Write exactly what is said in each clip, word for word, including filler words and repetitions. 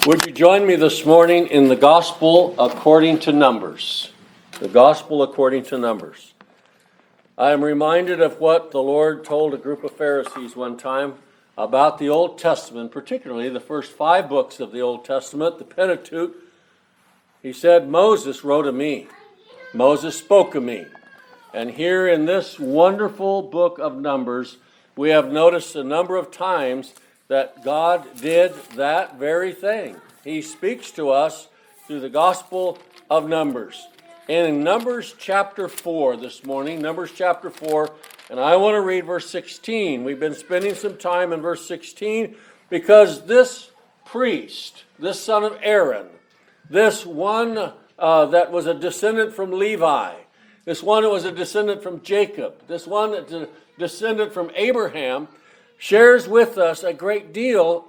Would you join me this morning in the Gospel according to Numbers? The Gospel according to Numbers. I am reminded of what the Lord told a group of Pharisees one time about the Old Testament, particularly the first five books of the Old Testament, the Pentateuch. He said, Moses wrote of me. Moses spoke of me. And here in this wonderful book of Numbers, we have noticed a number of times that God did that very thing. He speaks to us through the Gospel of Numbers. And in Numbers chapter four this morning, Numbers chapter four, and I want to read verse sixteen. We've been spending some time in verse sixteen because this priest, this son of Aaron, this one uh, that was a descendant from Levi, this one that was a descendant from Jacob, this one that's a descendant from Abraham, shares with us a great deal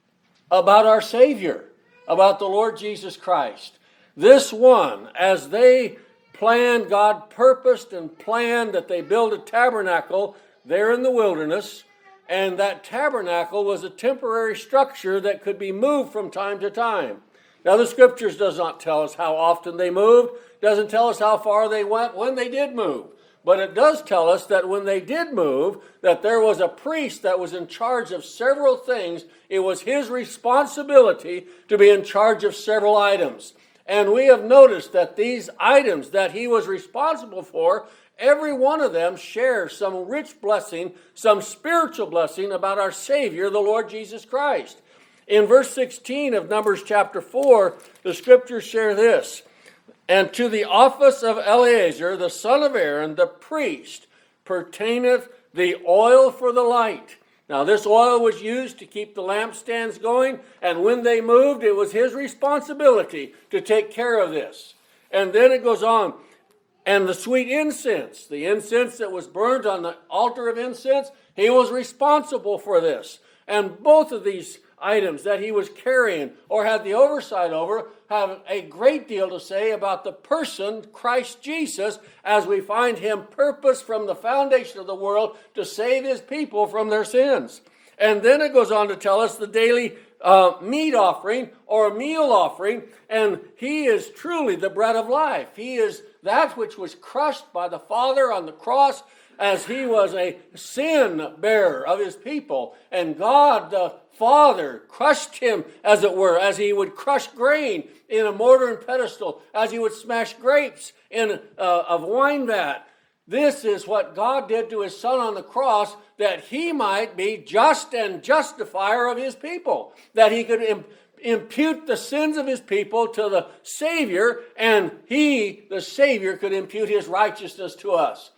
about our Savior, about the Lord Jesus Christ. This one, as they planned, God purposed and planned that they build a tabernacle there in the wilderness, and that tabernacle was a temporary structure that could be moved from time to time. Now the Scriptures does not tell us how often they moved, doesn't tell us how far they went when they did move. But it does tell us that when they did move, that there was a priest that was in charge of several things. It was his responsibility to be in charge of several items. And we have noticed that these items that he was responsible for, every one of them shares some rich blessing, some spiritual blessing about our Savior, the Lord Jesus Christ. In verse sixteen of Numbers chapter four, the Scriptures share this. And to the office of Eleazar, the son of Aaron, the priest, pertaineth the oil for the light. Now this oil was used to keep the lampstands going, and when they moved, it was his responsibility to take care of this. And then it goes on, and the sweet incense, the incense that was burned on the altar of incense, he was responsible for this. And both of these items that he was carrying or had the oversight over have a great deal to say about the person, Christ Jesus, as we find him purposed from the foundation of the world to save his people from their sins. And then it goes on to tell us the daily uh, meat offering or meal offering, and he is truly the bread of life. He is that which was crushed by the Father on the cross as he was a sin bearer of his people, and God the Father crushed him, as it were, as he would crush grain in a mortar and pestle, as he would smash grapes in a, a wine vat. This is what God did to his Son on the cross, that he might be just and justifier of his people, that he could im- impute the sins of his people to the Savior, and he, the Savior, could impute his righteousness to us.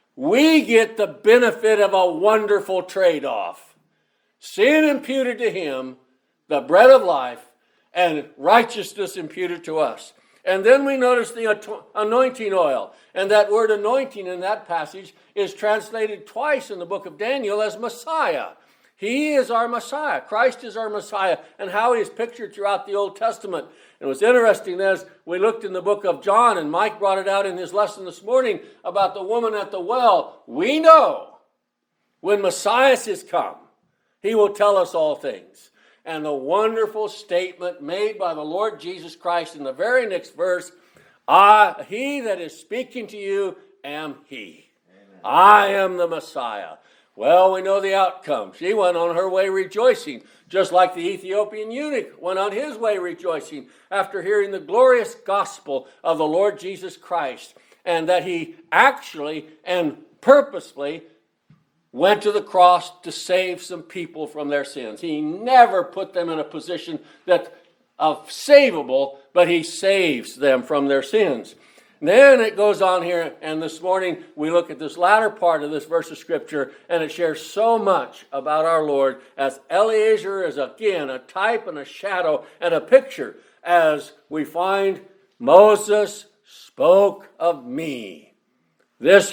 We get the benefit of a wonderful trade-off. Sin imputed to him, the bread of life, and righteousness imputed to us. And then we notice the anointing oil. And that word anointing in that passage is translated twice in the book of Daniel as Messiah. He is our Messiah. Christ is our Messiah. And how he is pictured throughout the Old Testament. And it was interesting as we looked in the book of John, and Mike brought it out in his lesson this morning about the woman at the well. We know when Messiah is come, he will tell us all things. And the wonderful statement made by the Lord Jesus Christ in the very next verse, I, he that is speaking to you am he. Amen. I am the Messiah. Well, we know the outcome. She went on her way rejoicing, just like the Ethiopian eunuch went on his way rejoicing after hearing the glorious gospel of the Lord Jesus Christ, and that he actually and purposefully went to the cross to save some people from their sins. He never put them in a position that of savable, but he saves them from their sins. Then it goes on here, and this morning we look at this latter part of this verse of Scripture, and it shares so much about our Lord, as Eleazar is again a type and a shadow and a picture, as we find Moses spoke of me. This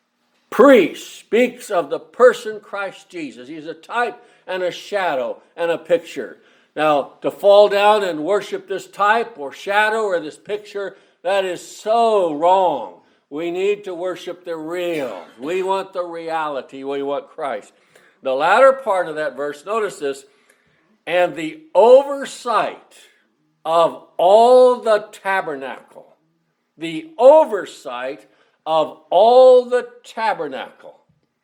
priest speaks of the person Christ Jesus. He's a type and a shadow and a picture. Now, to fall down and worship this type or shadow or this picture, that is so wrong. We need to worship the real. We want the reality. We want Christ. The latter part of that verse, notice this, and the oversight of all the tabernacle. The oversight of all the tabernacle.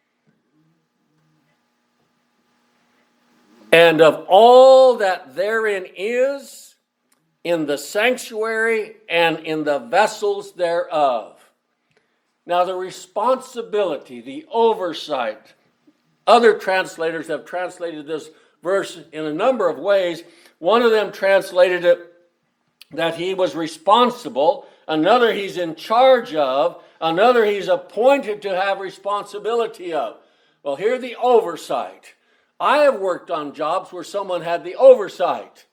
And of all that therein is, in the sanctuary and in the vessels thereof. Now the responsibility, the oversight, other translators have translated this verse in a number of ways. One of them translated it that he was responsible, another he's in charge of, another he's appointed to have responsibility of. Well, here the oversight. I have worked on jobs where someone had the oversight.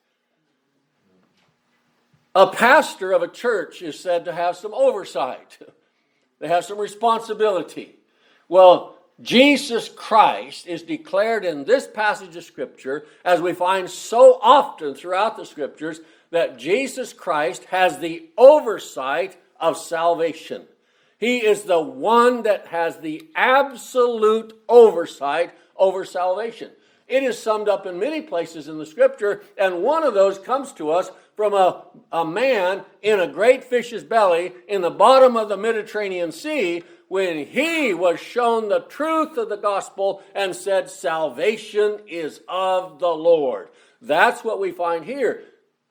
A pastor of a church is said to have some oversight. They have some responsibility. Well, Jesus Christ is declared in this passage of Scripture, as we find so often throughout the Scriptures, that Jesus Christ has the oversight of salvation. He is the one that has the absolute oversight over salvation. It is summed up in many places in the Scripture, and one of those comes to us from a, a man in a great fish's belly in the bottom of the Mediterranean Sea, when he was shown the truth of the gospel and said, salvation is of the Lord. That's what we find here.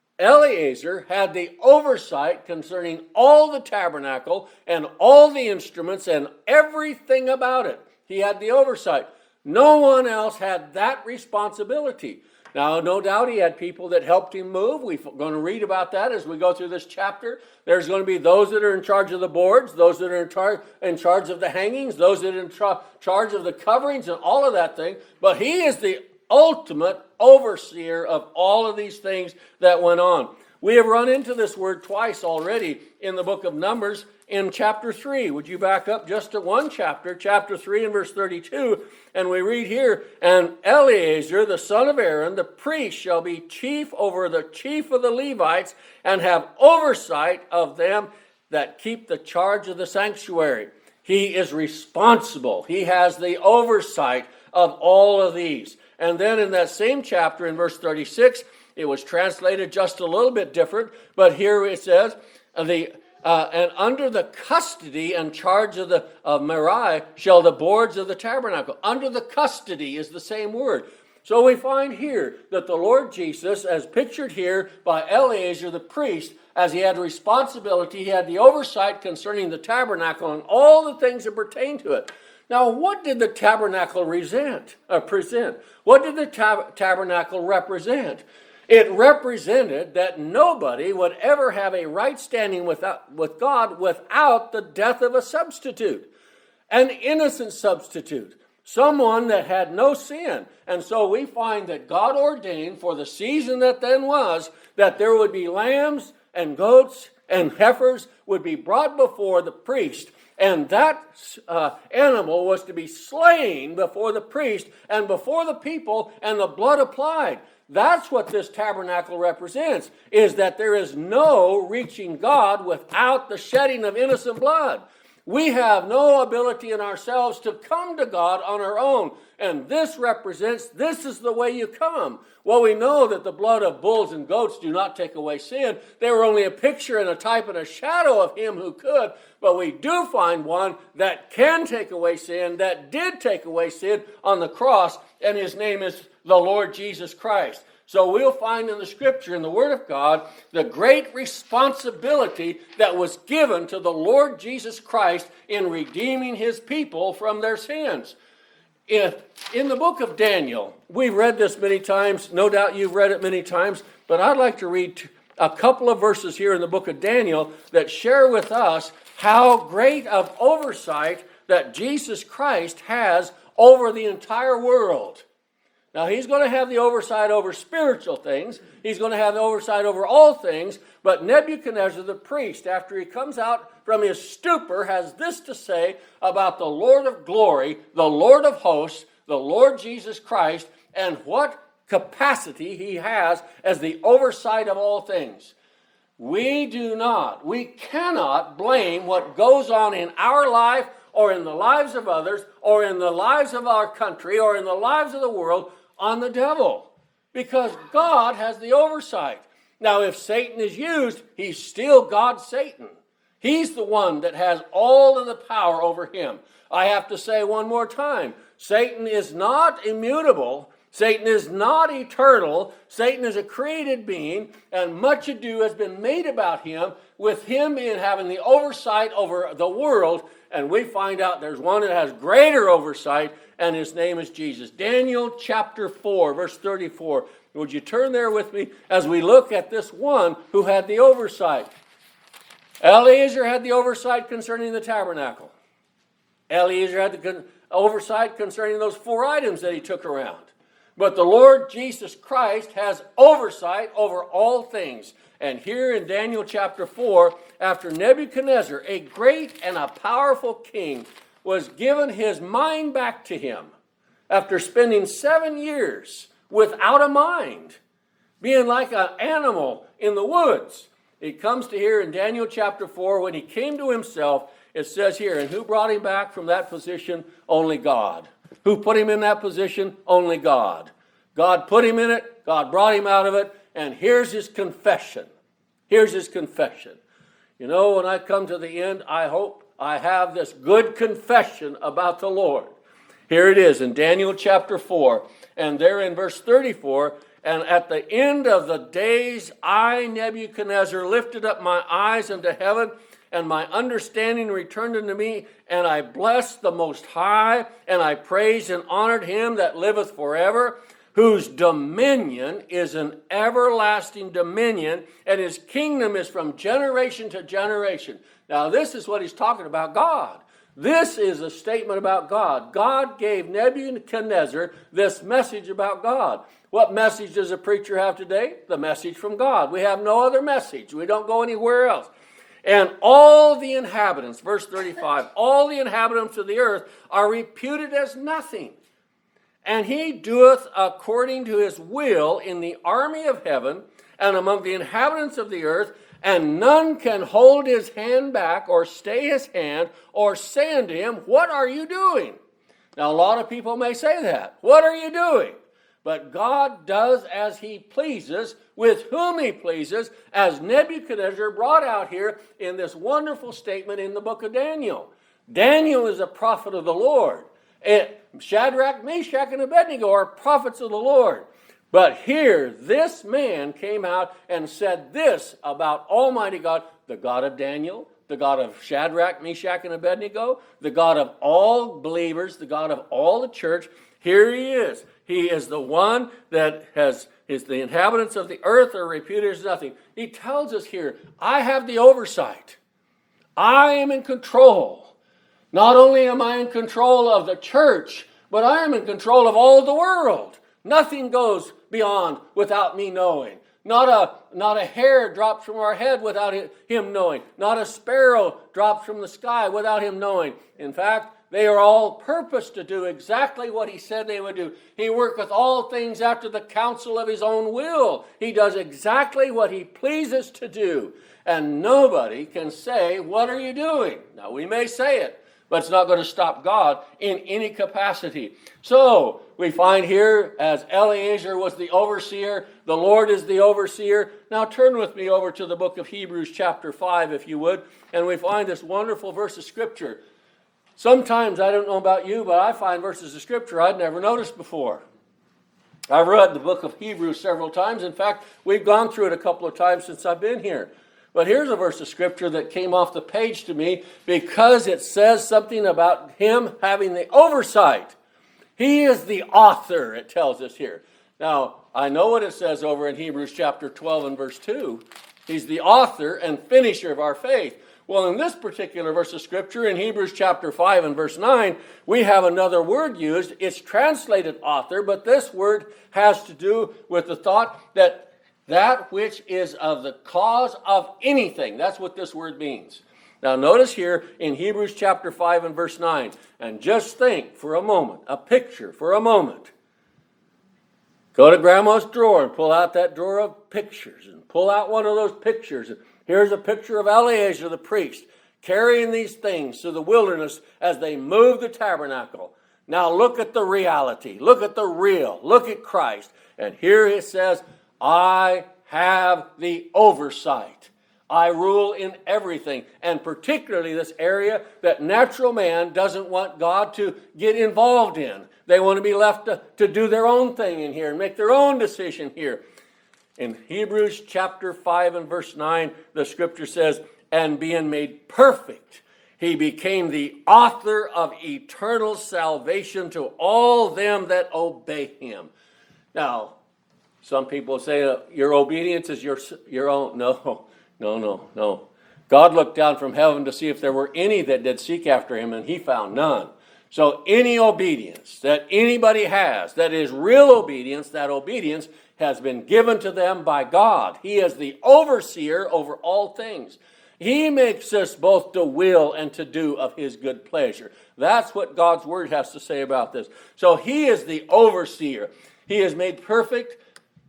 Eleazar had the oversight concerning all the tabernacle and all the instruments and everything about it. He had the oversight. No one else had that responsibility. Now, no doubt he had people that helped him move. We're going to read about that as we go through this chapter. There's going to be those that are in charge of the boards, those that are in, char- in charge of the hangings, those that are in tra- charge of the coverings and all of that thing. But he is the ultimate overseer of all of these things that went on. We have run into this word twice already in the book of Numbers in chapter three. Would you back up just to one chapter, chapter three and verse thirty-two, and we read here, and Eleazar, the son of Aaron, the priest, shall be chief over the chief of the Levites and have oversight of them that keep the charge of the sanctuary. He is responsible. He has the oversight of all of these. And then in that same chapter in verse thirty-six, it was translated just a little bit different, but here it says, uh, the uh, and under the custody and charge of the of Merari shall the boards of the tabernacle. Under the custody is the same word. So we find here that the Lord Jesus, as pictured here by Eleazar the priest, as he had responsibility, he had the oversight concerning the tabernacle and all the things that pertain to it. Now, what did the tabernacle resent, uh, present? What did the tab- tabernacle represent? It represented that nobody would ever have a right standing without, with God without the death of a substitute, an innocent substitute, someone that had no sin. And so we find that God ordained for the season that then was that there would be lambs and goats and heifers would be brought before the priest. And that uh, animal was to be slain before the priest and before the people, and the blood applied. That's what this tabernacle represents, is that there is no reaching God without the shedding of innocent blood. We have no ability in ourselves to come to God on our own. And this represents, this is the way you come. Well, we know that the blood of bulls and goats do not take away sin. They were only a picture and a type and a shadow of him who could. But we do find one that can take away sin, that did take away sin on the cross, and his name is the Lord Jesus Christ. So we'll find in the Scripture, in the Word of God, the great responsibility that was given to the Lord Jesus Christ in redeeming his people from their sins. If, in the book of Daniel, we've read this many times, no doubt you've read it many times, but I'd like to read a couple of verses here in the book of Daniel that share with us how great of oversight that Jesus Christ has over the entire world. Now, he's going to have the oversight over spiritual things. He's going to have the oversight over all things. But Nebuchadnezzar, the priest, after he comes out from his stupor, has this to say about the Lord of glory, the Lord of hosts, the Lord Jesus Christ, and what capacity he has as the oversight of all things. We do not, we cannot blame what goes on in our life or in the lives of others or in the lives of our country or in the lives of the world on the devil, because God has the oversight. Now, if Satan is used, he's still God's Satan. He's the one that has all of the power over him. I have to say one more time, Satan is not immutable. Satan is not eternal. Satan is a created being, and much ado has been made about him, with him in having the oversight over the world, and we find out there's one that has greater oversight, and his name is Jesus. Daniel chapter four, verse thirty-four. Would you turn there with me as we look at this one who had the oversight? Eliezer had the oversight concerning the tabernacle. Eliezer had the con- oversight concerning those four items that he took around. But the Lord Jesus Christ has oversight over all things. And here in Daniel chapter four, after Nebuchadnezzar, a great and a powerful king, was given his mind back to him, after spending seven years without a mind, being like an animal in the woods, he comes to here in Daniel chapter four, when he came to himself, it says here, and who brought him back from that position? Only God. Who put him in that position? Only God. God put him in it. God brought him out of it. And here's his confession. Here's his confession. You know, when I come to the end, I hope I have this good confession about the Lord. Here it is in Daniel chapter four. And there in verse thirty-four, and at the end of the days, I, Nebuchadnezzar, lifted up my eyes unto heaven, and my understanding returned unto me, and I blessed the Most High, and I praised and honored him that liveth forever, whose dominion is an everlasting dominion, and his kingdom is from generation to generation. Now, this is what he's talking about, God. This is a statement about God. God gave Nebuchadnezzar this message about God. What message does a preacher have today? The message from God. We have no other message. We don't go anywhere else. And all the inhabitants, verse thirty-five, all the inhabitants of the earth are reputed as nothing. And he doeth according to his will in the army of heaven and among the inhabitants of the earth, and none can hold his hand back or stay his hand or say unto him, what are you doing? Now, a lot of people may say that. What are you doing? But God does as he pleases, with whom he pleases, as Nebuchadnezzar brought out here in this wonderful statement in the book of Daniel. Daniel is a prophet of the Lord. It, Shadrach, Meshach, and Abednego are prophets of the Lord. But here, this man came out and said this about Almighty God, the God of Daniel, the God of Shadrach, Meshach, and Abednego, the God of all believers, the God of all the church. Here he is. He is the one that has, is the inhabitants of the earth are reputed as nothing. He tells us here, I have the oversight. I am in control. Not only am I in control of the church, but I am in control of all the world. Nothing goes beyond without me knowing. Not a, not a hair drops from our head without him knowing. Not a sparrow drops from the sky without him knowing. In fact, they are all purposed to do exactly what he said they would do. He worketh all things after the counsel of his own will. He does exactly what he pleases to do. And nobody can say, what are you doing? Now, we may say it, but it's not going to stop God in any capacity. So, we find here, as Eliezer was the overseer, the Lord is the overseer. Now turn with me over to the book of Hebrews chapter five, if you would, and we find this wonderful verse of Scripture. Sometimes, I don't know about you, but I find verses of Scripture I'd never noticed before. I've read the book of Hebrews several times. In fact, we've gone through it a couple of times since I've been here. But here's a verse of Scripture that came off the page to me because it says something about him having the oversight. He is the author, it tells us here. Now, I know what it says over in Hebrews chapter twelve and verse two. He's the author and finisher of our faith. Well, in this particular verse of Scripture, in Hebrews chapter five and verse nine, we have another word used. It's translated author, but this word has to do with the thought that that which is of the cause of anything. That's what this word means. Now notice here in Hebrews chapter five and verse nine, and just think for a moment, a picture for a moment. Go to Grandma's drawer and pull out that drawer of pictures and pull out one of those pictures. Here's a picture of Eliezer the priest carrying these things to the wilderness as they move the tabernacle. Now look at the reality. Look at the real. Look at Christ. And here it says, I have the oversight. I rule in everything, and particularly this area that natural man doesn't want God to get involved in. They want to be left to, to do their own thing in here and make their own decision here. In Hebrews chapter five and verse nine, the scripture says, and being made perfect, he became the author of eternal salvation to all them that obey him. Now, some people say uh, your obedience is your, your own. No, no, no, no. God looked down from heaven to see if there were any that did seek after him, and he found none. So any obedience that anybody has, that is real obedience, that obedience has been given to them by God. He is the overseer over all things. He makes us both to will and to do of his good pleasure. That's what God's word has to say about this. So he is the overseer. He is made perfect.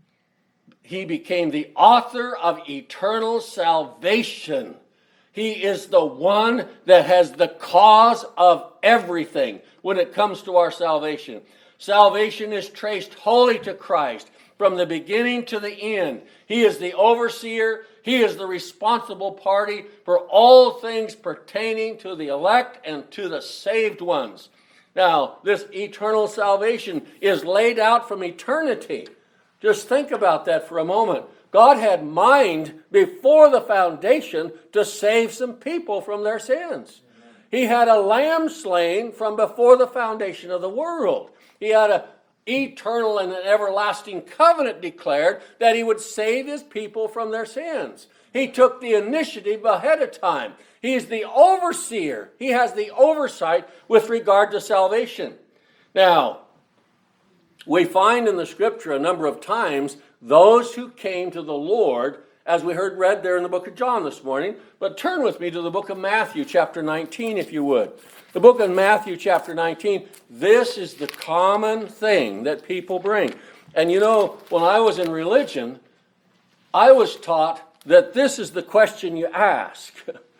He became the author of eternal salvation. He is the one that has the cause of everything when it comes to our salvation. Salvation is traced wholly to Christ from the beginning to the end. He is the overseer. He is the responsible party for all things pertaining to the elect and to the saved ones. Now, this eternal salvation is laid out from eternity. Just think about that for a moment. God had mind before the foundation to save some people from their sins. He had a lamb slain from before the foundation of the world. He had an eternal and an everlasting covenant declared that he would save his people from their sins. He took the initiative ahead of time. He's the overseer. He has the oversight with regard to salvation. Now, we find in the scripture a number of times those who came to the Lord, as we heard read there in the book of John this morning. But turn with me to the book of Matthew chapter nineteen, if you would. The book of Matthew chapter nineteen, this is the common thing that people bring. And you know, when I was in religion, I was taught that this is the question you ask.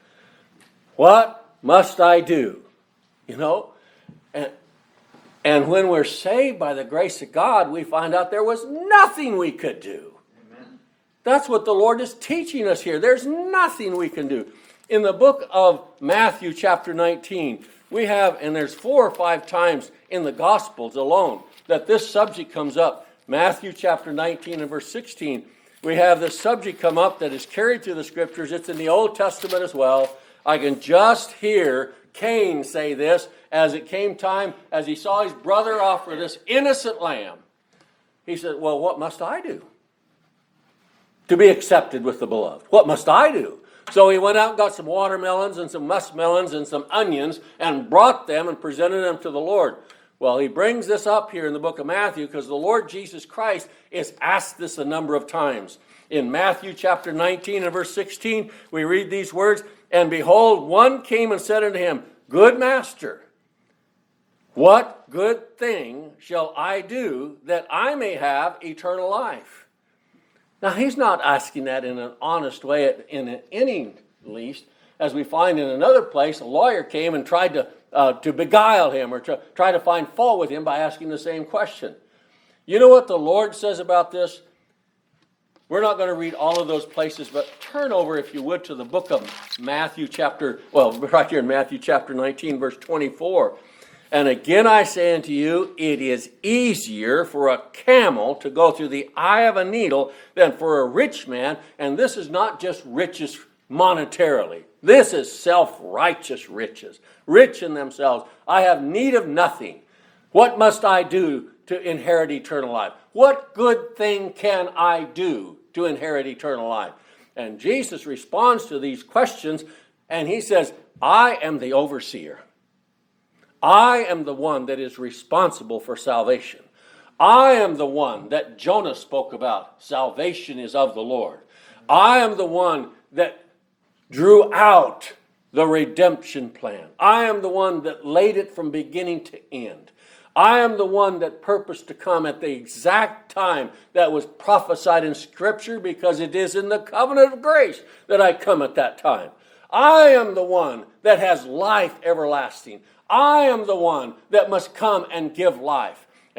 What must I do? You know? And And when we're saved by the grace of God, we find out there was nothing we could do. Amen. That's what the Lord is teaching us here. There's nothing we can do. In the book of Matthew chapter nineteen, we have, and there's four or five times in the Gospels alone that this subject comes up. Matthew chapter nineteen and verse sixteen, we have this subject come up that is carried through the Scriptures. It's in the Old Testament as well. I can just hear Cain say this as it came time, as he saw his brother offer this innocent lamb. He said, well, what must I do to be accepted with the beloved? What must I do? So he went out and got some watermelons and some muskmelons and some onions and brought them and presented them to the Lord. Well, he brings this up here in the book of Matthew because the Lord Jesus Christ is asked this a number of times. In Matthew chapter nineteen and verse sixteen, we read these words, and behold, one came and said unto him, Good master, what good thing shall I do that I may have eternal life? Now, he's not asking that in an honest way, in any least. As we find in another place, a lawyer came and tried to, uh, to beguile him or to try to find fault with him by asking the same question. You know what the Lord says about this? We're not going to read all of those places, but turn over, if you would, to the book of Matthew chapter, well, right here in Matthew chapter nineteen, verse twenty-four. And again I say unto you, it is easier for a camel to go through the eye of a needle than for a rich man. And this is not just riches monetarily. This is self-righteous riches, rich in themselves. I have need of nothing. What must I do to inherit eternal life? What good thing can I do to inherit eternal life? And Jesus responds to these questions, and he says, I am the overseer. I am the one that is responsible for salvation. I am the one that Jonah spoke about. Salvation is of the Lord. I am the one that drew out the redemption plan. I am the one that laid it from beginning to end. I am the one that purposed to come at the exact time that was prophesied in Scripture, because it is in the covenant of grace that I come at that time. I am the one that has life everlasting. I am the one that must come and give life.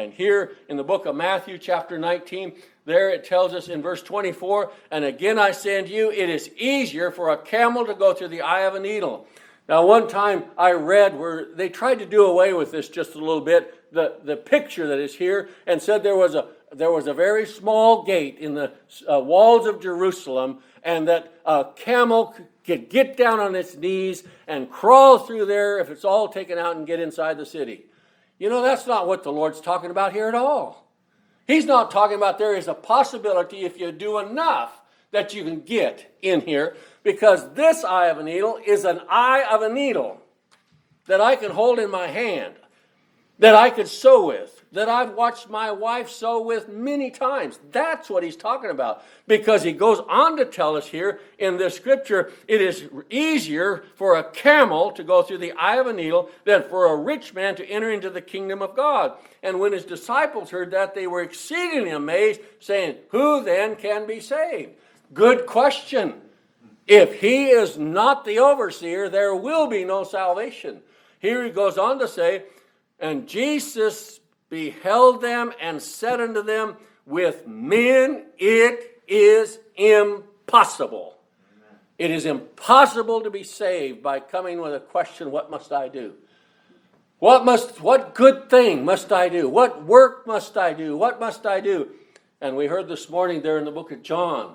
And here in the book of Matthew chapter nineteen, there it tells us in verse twenty-four, and again I say unto you, it is easier for a camel to go through the eye of a needle. Now one time I read where they tried to do away with this just a little bit, the, the picture that is here, and said there was a there was a very small gate in the uh, walls of Jerusalem, and that a camel could get down on its knees and crawl through there if it's all taken out and get inside the city. You know, that's not what the Lord's talking about here at all. He's not talking about there is a possibility if you do enough that you can get in here, because this eye of a needle is an eye of a needle that I can hold in my hand, that I could sew with, that I've watched my wife sew with many times. That's what he's talking about, because he goes on to tell us here in this scripture, it is easier for a camel to go through the eye of a needle than for a rich man to enter into the kingdom of God. And when his disciples heard that, they were exceedingly amazed, saying, who then can be saved? Good question. If he is not the overseer, there will be no salvation. Here he goes on to say, and Jesus beheld them and said unto them, with men it is impossible. Amen. It is impossible to be saved by coming with a question, what must I do? What must, what good thing must I do? What work must I do? What must I do? And we heard this morning there in the book of John,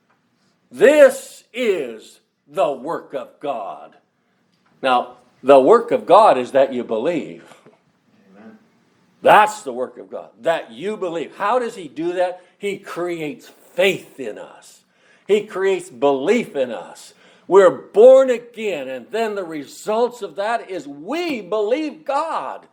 this is the work of God. Now, the work of God is that you believe. That's the work of God, that you believe. How does he do that? He creates faith in us. He creates belief in us. We're born again, and then the results of that is we believe God.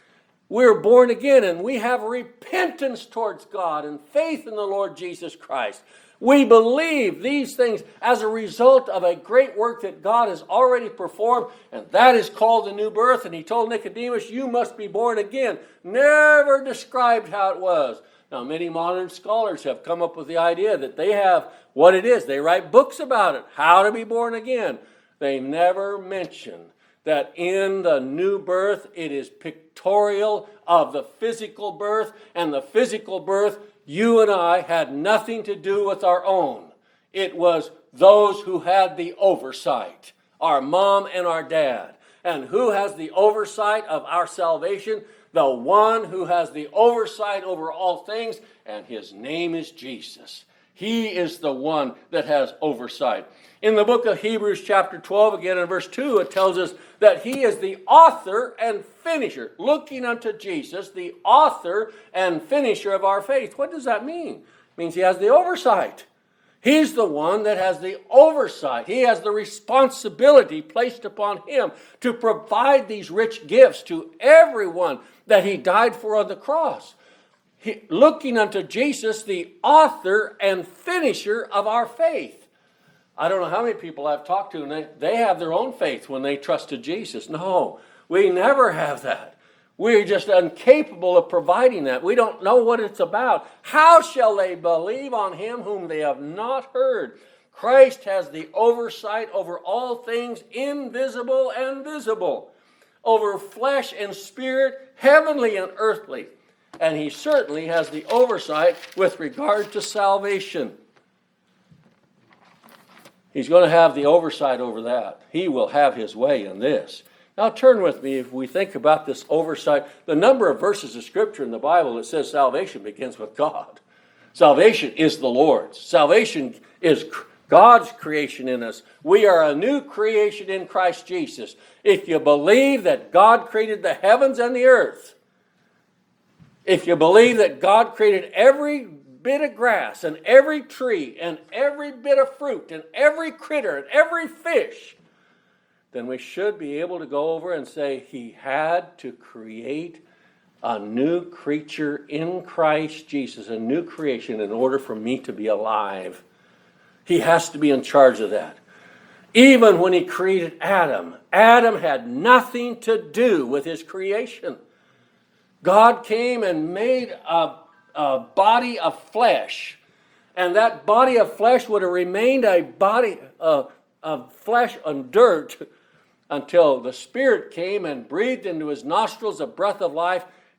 We're born again, and we have repentance towards God and faith in the Lord Jesus Christ. We believe these things as a result of a great work that God has already performed, and that is called the new birth. And he told Nicodemus, you must be born again. Never described how it was. Now, many modern scholars have come up with the idea that they have what it is. They write books about it, how to be born again. They never mention that in the new birth, it is pictorial of the physical birth, and the physical birth you and I had nothing to do with our own. It was those who had the oversight, our mom and our dad. And who has the oversight of our salvation? The one who has the oversight over all things, and his name is Jesus. He is the one that has oversight. In the book of Hebrews chapter twelve, again in verse two, it tells us that he is the author and finisher, looking unto Jesus, the author and finisher of our faith. What does that mean? It means he has the oversight. He's the one that has the oversight. He has the responsibility placed upon him to provide these rich gifts to everyone that he died for on the cross. He, looking unto Jesus, the author and finisher of our faith. I don't know how many people I've talked to, and they, they have their own faith when they trusted Jesus. No, we never have that. We're just incapable of providing that. We don't know what it's about. How shall they believe on him whom they have not heard? Christ has the oversight over all things invisible and visible, over flesh and spirit, heavenly and earthly. And he certainly has the oversight with regard to salvation. He's going to have the oversight over that. He will have his way in this. Now turn with me, if we think about this oversight, the number of verses of Scripture in the Bible that says salvation begins with God. Salvation is the Lord's. Salvation is God's creation in us. We are a new creation in Christ Jesus. If you believe that God created the heavens and the earth, if you believe that God created every bit of grass and every tree and every bit of fruit and every critter and every fish, then we should be able to go over and say he had to create a new creature in Christ Jesus, a new creation, in order for me to be alive. He has to be in charge of that. Even when he created Adam, Adam had nothing to do with his creation. God came and made a, a body of flesh, and that body of flesh would have remained a body of, of flesh and dirt until the Spirit came and breathed into his nostrils a breath of life,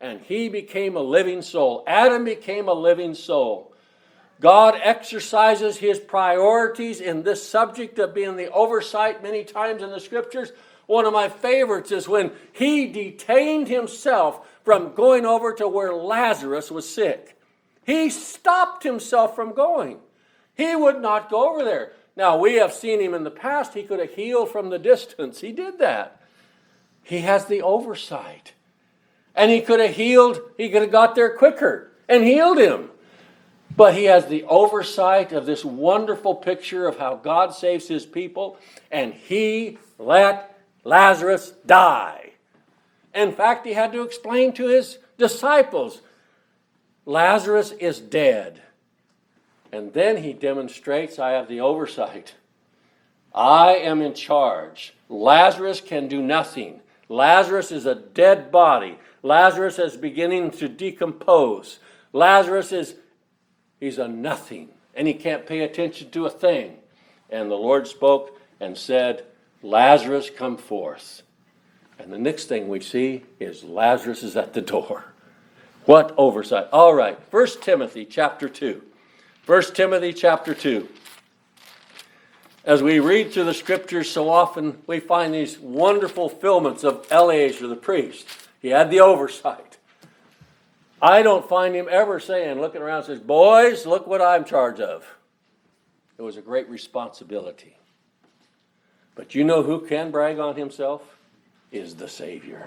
and he became a living soul. Adam became a living soul. God exercises his priorities in this subject of being the oversight many times in the scriptures. One of my favorites is when he detained himself from going over to where Lazarus was sick. He stopped himself from going. He would not go over there. Now, we have seen him in the past. He could have healed from the distance. He did that. He has the oversight. And he could have healed, he could have got there quicker and healed him. But he has the oversight of this wonderful picture of how God saves his people, and he let Lazarus die. In fact, he had to explain to his disciples, Lazarus is dead. And then he demonstrates, I have the oversight. I am in charge. Lazarus can do nothing. Lazarus is a dead body. Lazarus is beginning to decompose. Lazarus is, he's a nothing. And he can't pay attention to a thing. And the Lord spoke and said, Lazarus, come forth. And the next thing we see is Lazarus is at the door. What oversight. All right, First Timothy chapter two. First Timothy chapter two. As we read through the scriptures, so often we find these wonderful fulfillments of Eleazar the priest. He had the oversight. I don't find him ever saying, looking around, says, boys, look what I'm in charge of. It was a great responsibility. But you know who can brag on himself? Is the Savior.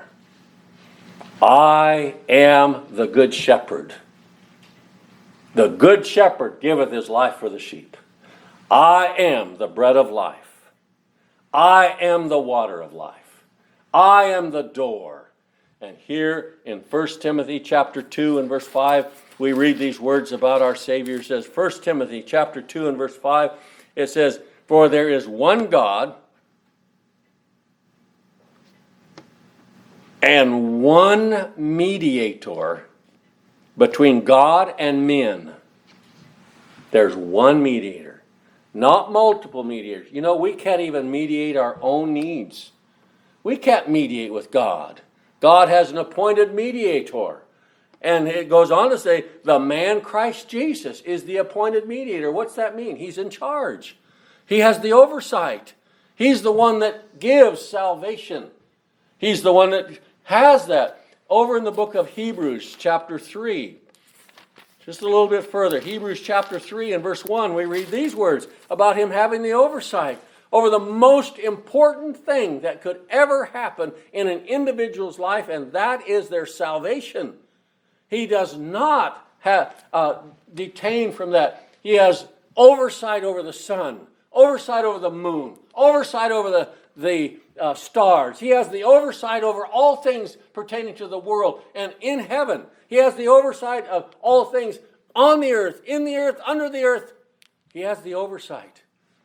I am the good shepherd. The good shepherd giveth his life for the sheep. I am the bread of life. I am the water of life. I am the door. And here in First Timothy chapter two and verse five, we read these words about our Savior. It says, First Timothy chapter two and verse five, it says, for there is one God and one mediator between God and men. There's one mediator, not multiple mediators. You know, we can't even mediate our own needs. We can't mediate with God. God has an appointed mediator. And it goes on to say, the man Christ Jesus is the appointed mediator. What's that mean? He's in charge. He has the oversight. He's the one that gives salvation. He's the one that has that. Over in the book of Hebrews chapter three, just a little bit further, Hebrews chapter three and verse one, we read these words about him having the oversight over the most important thing that could ever happen in an individual's life, and that is their salvation. He does not have uh, detain from that. He has oversight over the sun, oversight over the moon, oversight over the, the uh, stars. He has the oversight over all things pertaining to the world. And in heaven, he has the oversight of all things on the earth, in the earth, under the earth. He has the oversight.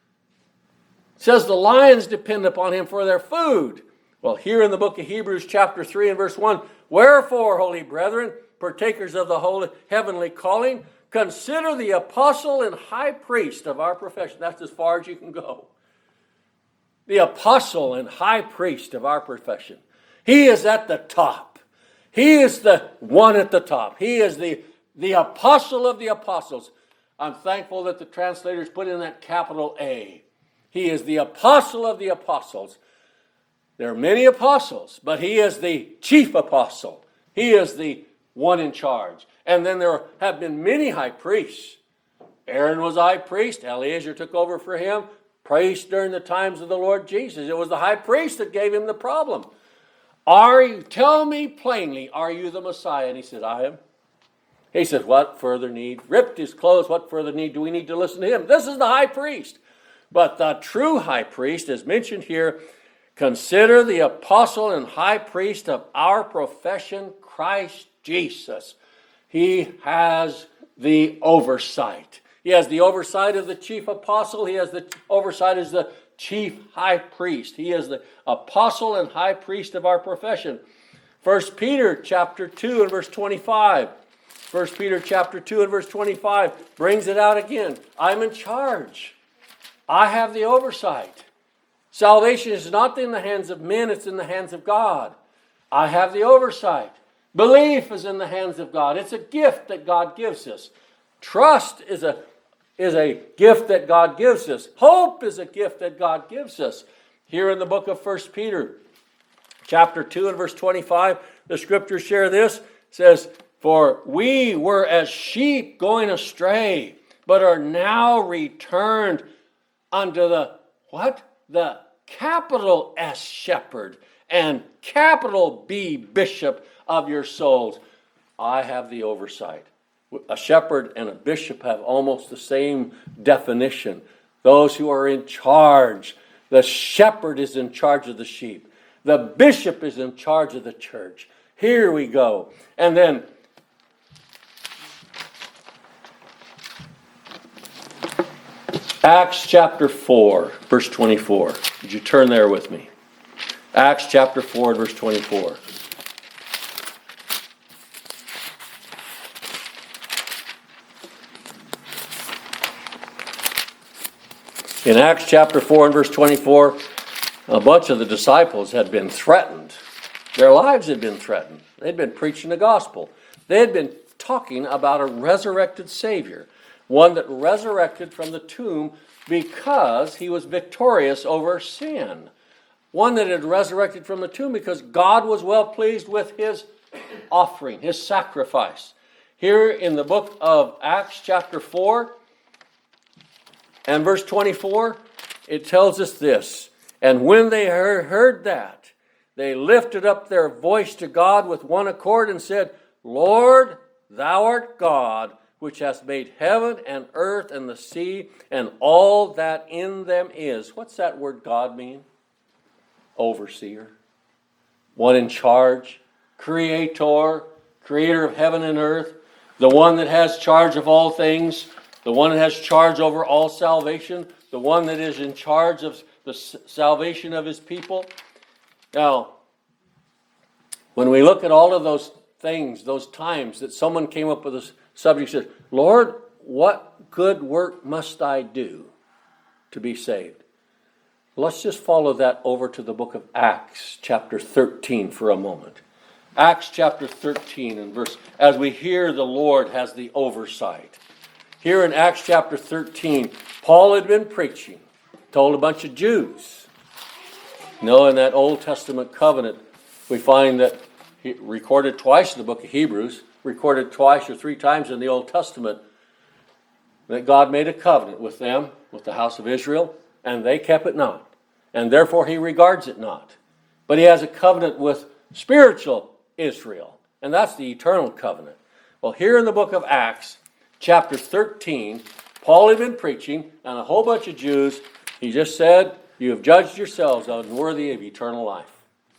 It says the lions depend upon him for their food. Well, here in the book of Hebrews chapter three and verse one, wherefore, holy brethren, partakers of the holy heavenly calling, consider the apostle and high priest of our profession. That's as far as you can go. The apostle and high priest of our profession. He is at the top. He is the one at the top. He is the, the apostle of the apostles. I'm thankful that the translators put in that capital A. He is the apostle of the apostles. There are many apostles, but he is the chief apostle. He is the one in charge. And then there have been many high priests. Aaron was high priest. Eleazar took over for him. Priest during the times of the Lord Jesus. It was the high priest that gave him the problem. Are you, tell me plainly, are you the Messiah? And he said, I am. He said, what further need? Ripped his clothes, what further need do we need to listen to him? This is the high priest. But the true high priest, as mentioned here, consider the apostle and high priest of our profession, Christ Jesus. He has the oversight. He has the oversight of the chief apostle. He has the oversight as the chief high priest. He is the apostle and high priest of our profession. First Peter chapter two and verse twenty-five. First Peter chapter two and verse twenty-five brings it out again. I'm in charge. I have the oversight. Salvation is not in the hands of men, it's in the hands of God. I have the oversight. Belief is in the hands of God. It's a gift that God gives us. Trust is a, is a gift that God gives us. Hope is a gift that God gives us. Here in the book of First Peter, chapter two and verse twenty-five, the scriptures share this. It says, "For we were as sheep going astray, but are now returned unto the," what? "The capital S shepherd and capital B bishop of your souls." I have the oversight. A shepherd and a bishop have almost the same definition. Those who are in charge. The shepherd is in charge of the sheep. The bishop is in charge of the church. Here we go. And then Acts chapter four, verse twenty-four. Would you turn there with me? Acts chapter four, verse twenty-four. In Acts chapter four and verse twenty-four, a bunch of the disciples had been threatened. Their lives had been threatened. They'd been preaching the gospel. They had been talking about a resurrected Savior, one that resurrected from the tomb because he was victorious over sin. One that had resurrected from the tomb because God was well pleased with his offering, his sacrifice. Here in the book of Acts chapter four and verse twenty-four, it tells us this: "And when they heard that, they lifted up their voice to God with one accord and said, Lord, thou art God, which hast made heaven and earth and the sea and all that in them is." What's that word God mean? Overseer. One in charge. Creator. Creator of heaven and earth. The one that has charge of all things. The one that has charge over all salvation. The one that is in charge of the salvation of his people. Now, when we look at all of those things, those times that someone came up with this subject, says, Lord, what good work must I do to be saved? Let's just follow that over to the book of Acts chapter thirteen for a moment. Acts chapter thirteen and verse, as we hear the Lord has the oversight. Here in Acts chapter thirteen, Paul had been preaching, told a bunch of Jews. You know, in that Old Testament covenant, we find that he recorded twice in the book of Hebrews, recorded twice or three times in the Old Testament, that God made a covenant with them, with the house of Israel, and they kept it not. And therefore he regards it not. But he has a covenant with spiritual Israel, and that's the eternal covenant. Well, here in the book of Acts, chapter thirteen, Paul had been preaching, and a whole bunch of Jews, he just said, you have judged yourselves unworthy of eternal life.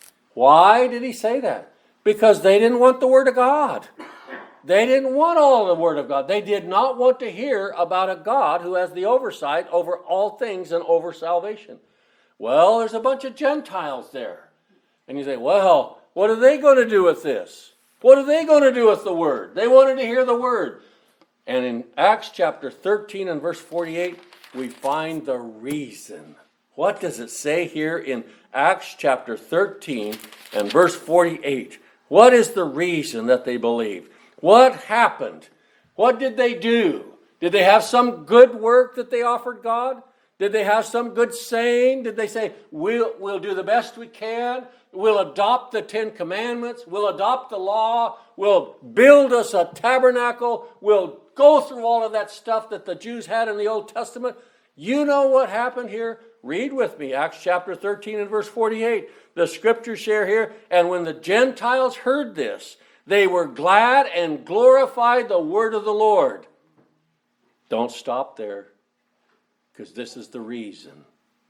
Why did he say that? Because they didn't want the Word of God. They didn't want all the Word of God. They did not want to hear about a God who has the oversight over all things and over salvation. Well, there's a bunch of Gentiles there. And you say, well, what are they going to do with this? What are they going to do with the Word? They wanted to hear the Word. And in Acts chapter thirteen and verse forty-eight, we find the reason. What does it say here in Acts chapter thirteen and verse forty-eight? What is the reason that they believed? What happened? What did they do? Did they have some good work that they offered God? Did they have some good saying? Did they say, we'll, we'll do the best we can? We'll adopt the Ten Commandments. We'll adopt the law. We'll build us a tabernacle. We'll go through all of that stuff that the Jews had in the Old Testament. You know what happened here? Read with me, Acts chapter thirteen and verse forty-eight. The scriptures share here, and when the Gentiles heard this, they were glad and glorified the word of the Lord. Don't stop there, because this is the reason.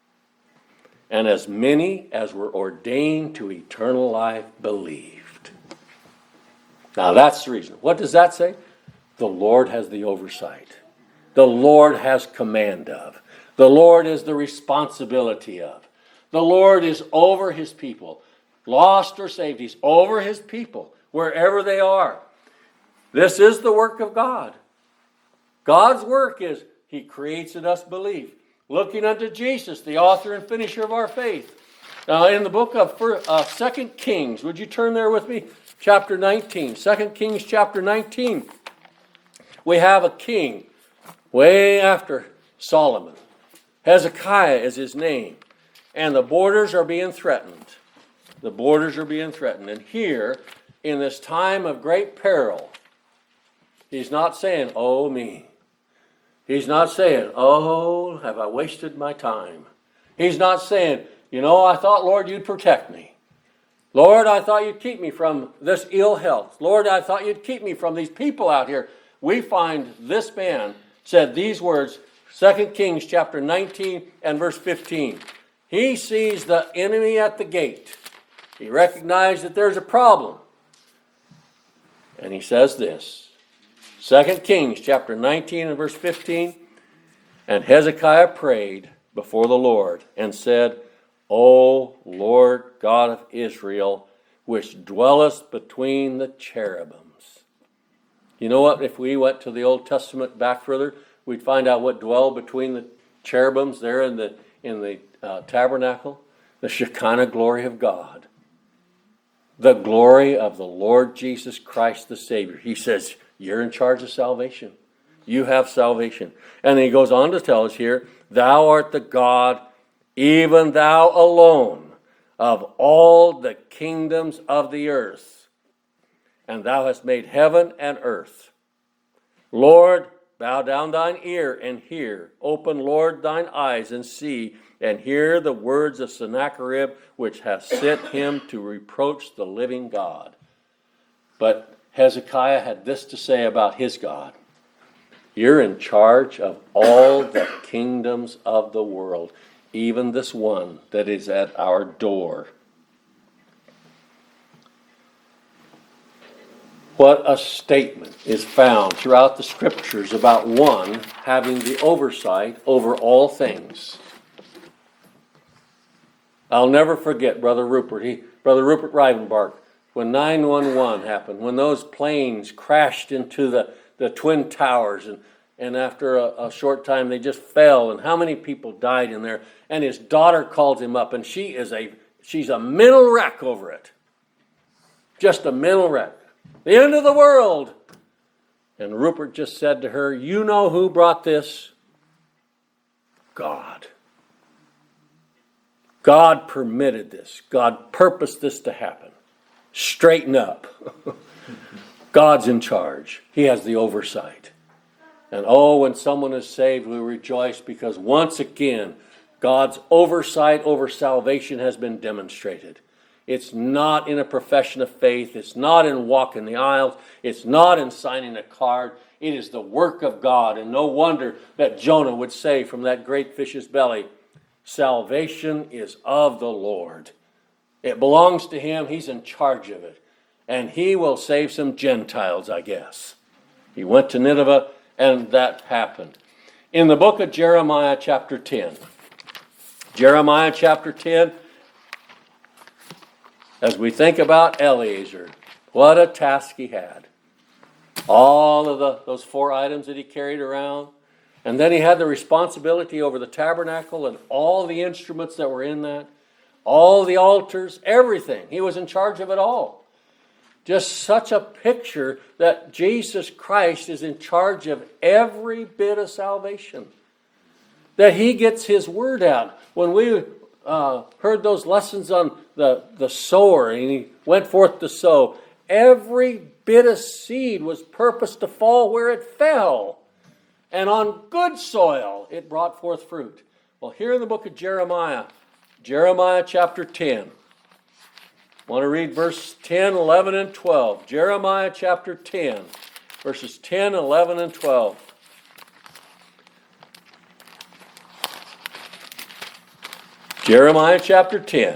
And as many as were ordained to eternal life believed. Now that's the reason. What does that say? The Lord has the oversight. The Lord has command of. The Lord is the responsibility of. The Lord is over his people. Lost or saved, he's over his people, wherever they are. This is the work of God. God's work is he creates in us belief. Looking unto Jesus, the author and finisher of our faith. Now in the book of uh, Second Kings, would you turn there with me? chapter nineteen. Second Kings chapter nineteen. We have a king way after Solomon. Hezekiah is his name. And the borders are being threatened. The borders are being threatened. And here, in this time of great peril, he's not saying, oh me. He's not saying, oh, have I wasted my time. He's not saying, you know, I thought, Lord, you'd protect me. Lord, I thought you'd keep me from this ill health. Lord, I thought you'd keep me from these people out here. We find this man said these words, Second Kings chapter nineteen and verse fifteen. He sees the enemy at the gate. He recognized that there's a problem. And he says this, Second Kings chapter nineteen and verse fifteen, and Hezekiah prayed before the Lord and said, O Lord God of Israel, which dwellest between the cherubims. You know what? If we went to the Old Testament back further, we'd find out what dwelled between the cherubims there in the in the uh, tabernacle. The Shekinah glory of God. The glory of the Lord Jesus Christ the Savior. He says, you're in charge of salvation. You have salvation. And he goes on to tell us here, thou art the God, even thou alone, of all the kingdoms of the earth. And thou hast made heaven and earth. Lord, bow down thine ear and hear. Open, Lord, thine eyes and see, and hear the words of Sennacherib, which hath sent him to reproach the living God. But Hezekiah had this to say about his God. You're in charge of all the kingdoms of the world, even this one that is at our door. What a statement is found throughout the scriptures about one having the oversight over all things. I'll never forget Brother Rupert. He, Brother Rupert Rivenbark, when nine one one happened, when those planes crashed into the, the Twin Towers, and, and after a, a short time they just fell, and how many people died in there. And his daughter called him up, and she is a she's a mental wreck over it. Just a mental wreck. The end of the world. And Rupert just said to her, you know who brought this? God. God permitted this. God purposed this to happen. Straighten up. God's in charge. He has the oversight. And oh, when someone is saved, we rejoice because once again, God's oversight over salvation has been demonstrated. It's not in a profession of faith. It's not in walking the aisles. It's not in signing a card. It is the work of God. And no wonder that Jonah would say from that great fish's belly, salvation is of the Lord. It belongs to him. He's in charge of it. And he will save some Gentiles, I guess. He went to Nineveh, and that happened. In the book of Jeremiah chapter ten, Jeremiah chapter ten, as we think about Eliezer, what a task he had. All of the, those four items that he carried around. And then he had the responsibility over the tabernacle and all the instruments that were in that. All the altars, everything. He was in charge of it all. Just such a picture that Jesus Christ is in charge of every bit of salvation. That he gets his word out. When we uh, heard those lessons on the, the sower, and he went forth to sow, every bit of seed was purposed to fall where it fell. And on good soil, it brought forth fruit. Well, here in the book of Jeremiah, Jeremiah chapter ten. I want to read verse ten, eleven, and twelve. Jeremiah chapter ten, verses ten, eleven, and twelve. Jeremiah chapter ten,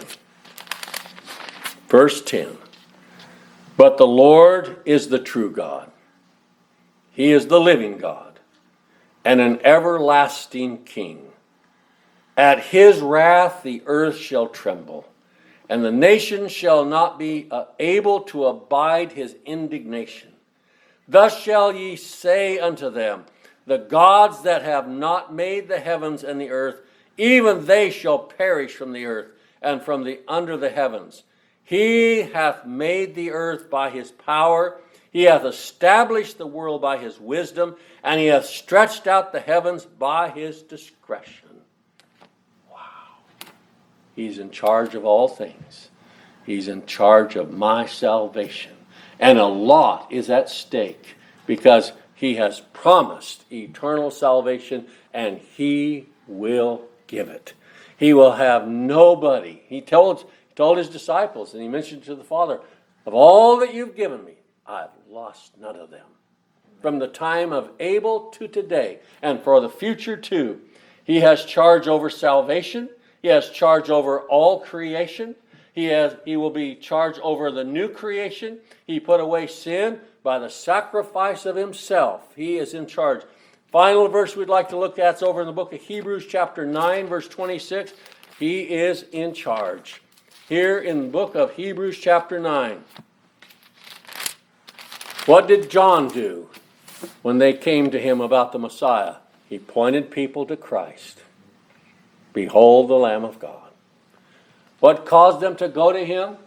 verse ten. But the Lord is the true God. He is the living God and an everlasting King. At his wrath the earth shall tremble, and the nations shall not be uh, able to abide his indignation. Thus shall ye say unto them, the gods that have not made the heavens and the earth, even they shall perish from the earth and from the under the heavens. He hath made the earth by his power. He hath established the world by his wisdom, and he hath stretched out the heavens by his discretion. Wow. He's in charge of all things. He's in charge of my salvation. And a lot is at stake because he has promised eternal salvation, and he will give it. He will have nobody. He told, told his disciples, and he mentioned to the Father, of all that you've given me, I've lost none of them. From the time of Abel to today, and for the future too, he has charge over salvation. He has charge over all creation. He has, he will be charged over the new creation. He put away sin by the sacrifice of himself. He is in charge. Final verse we'd like to look at is over in the book of Hebrews chapter nine, verse twenty-six. He is in charge. Here in the book of Hebrews chapter nine. What did John do when they came to him about the Messiah? He pointed people to Christ. Behold the Lamb of God. What caused them to go to him?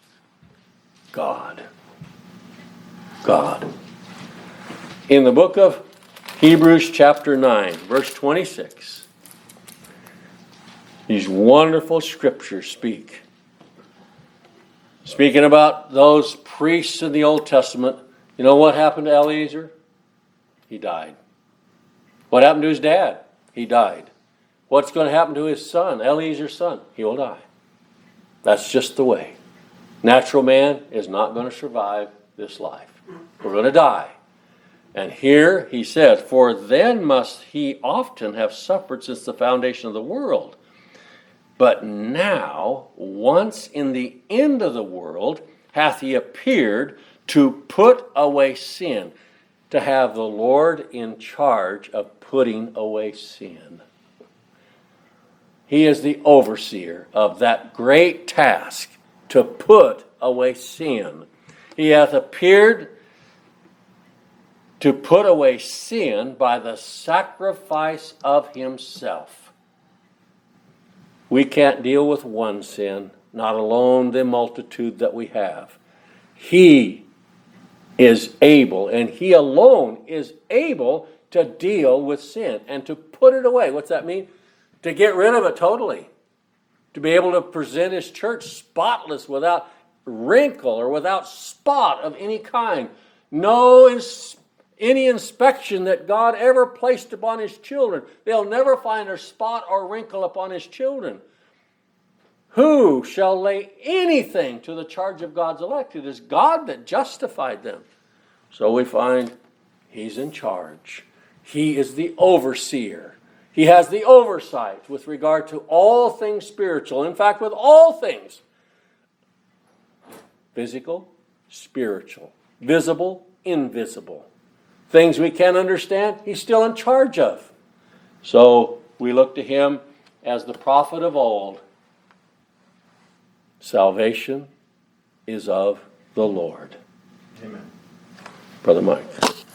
God. God. In the book of Hebrews chapter nine, verse twenty-six, these wonderful scriptures speak. Speaking about those priests in the Old Testament, you know what happened to Eliezer? He died. What happened to his dad? He died. What's going to happen to his son, Eliezer's son? He will die. That's just the way. Natural man is not going to survive this life. We're going to die. And here he says, for then must he often have suffered since the foundation of the world. But now, once in the end of the world, hath he appeared to put away sin, to have the Lord in charge of putting away sin. He is the overseer of that great task to put away sin. He hath appeared to put away sin by the sacrifice of himself. We can't deal with one sin, not alone the multitude that we have. He is able, and he alone is able to deal with sin and to put it away. What's that mean? To get rid of it totally. To be able to present his church spotless, without wrinkle or without spot of any kind. No ins- any inspection that God ever placed upon his children. They'll never find a spot or wrinkle upon his children. Who shall lay anything to the charge of God's elect? It is God that justified them. So we find he's in charge. He is the overseer. He has the oversight with regard to all things spiritual. In fact, with all things. Physical, spiritual, visible, invisible. Things we can't understand, he's still in charge of. So we look to him as the prophet of old. Salvation is of the Lord. Amen. Brother Mike.